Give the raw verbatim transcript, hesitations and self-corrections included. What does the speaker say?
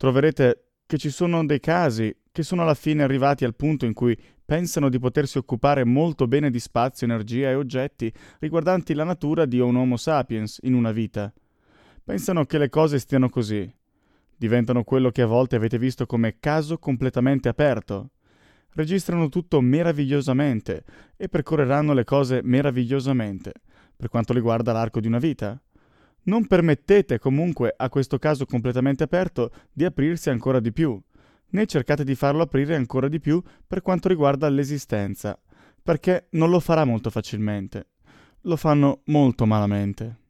troverete che ci sono dei casi che sono alla fine arrivati al punto in cui pensano di potersi occupare molto bene di spazio, energia e oggetti riguardanti la natura di un Homo sapiens in una vita. Pensano che le cose stiano così. Diventano quello che a volte avete visto come caso completamente aperto. Registrano tutto meravigliosamente e percorreranno le cose meravigliosamente, per quanto riguarda l'arco di una vita. Non permettete comunque a questo caso completamente aperto di aprirsi ancora di più, né cercate di farlo aprire ancora di più per quanto riguarda l'esistenza, perché non lo farà molto facilmente. Lo fanno molto malamente.